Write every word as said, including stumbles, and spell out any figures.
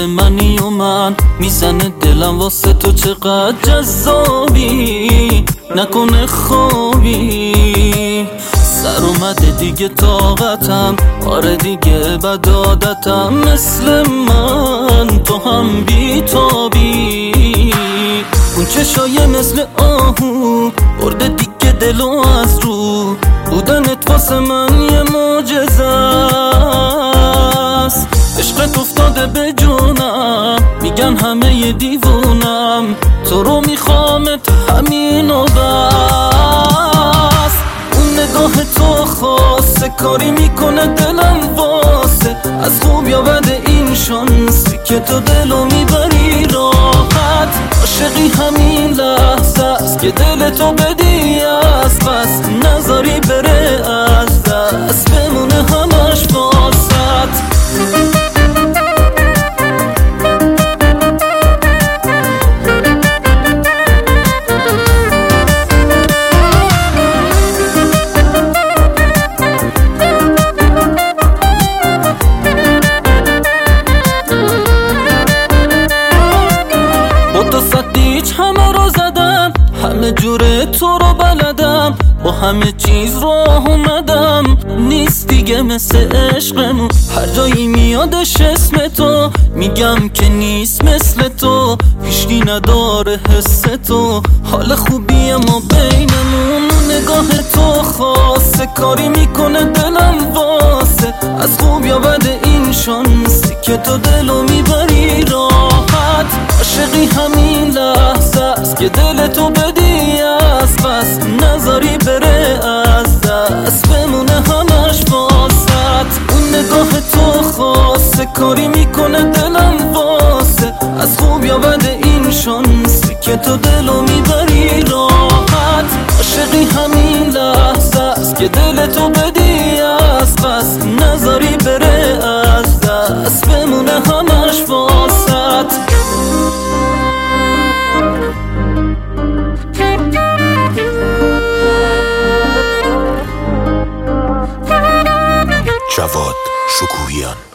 مال منی و من میزنه دلم واسه تو چقدر جذابی، نکنه خوابی. سر اومده دیگه طاقتم، آره دیگه بد عادتم، مثل من تو هم بیتابی. اون چشای مثل آهو برده دیگه دلو از رو، بودنت واسه من یه معجزه است. عشقت افتاده به جونم، میگن همه ی دیوونم، تو رو میخوامت همین و بس. اون نگاه تو خاصه کاری میکنه دلم واسه، از خوب یا بد این شانسی که تو دلو میبری راحت. عاشقی همین لحظه است که دل تو بدی از پس، نذاری بره از دست، بمونه همش واسط. همه رو زدم، همه جوره تو رو بلدم، با همه چیز راه اومدم، نیست دیگه مثل عشقمون. هر جایی میادش اسم تو، میگم که نیست مثل تو، هیچکی نداره حس تو، حال خوبی ما بینمون. نگاه تو خاصه کاری میکنه دلم واسه، از خوب یا بد این شانسی که تو دلو میبری راحت. عاشقی همین لحظه است که دل تو بدی از پس، نذاری بره از دست، بمونه همش واسط. اون نگاه تو خاصه کاری میکنه دلم واسه، از خوب یا بد این شانسی که تو دلو میبری راحت. عاشقی همین لحظه است که دل تو بدی از پس، نذاری بره از دست، بمونه همش واسط. جواد شکوهیان.